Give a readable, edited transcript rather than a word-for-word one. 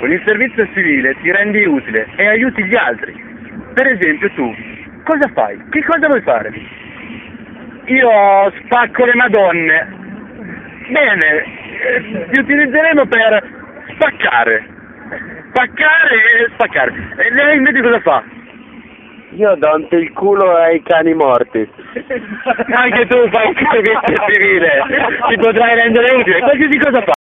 Con il servizio civile ti rendi utile e aiuti gli altri. Per esempio tu, cosa fai? Che cosa vuoi fare? Io spacco le madonne. Bene, ti utilizzeremo per spaccare. Spaccare e spaccare. E lei invece cosa fa? Io do il culo ai cani morti. Anche tu fai un servizio civile, ti potrai rendere utile. Qualsiasi cosa fa.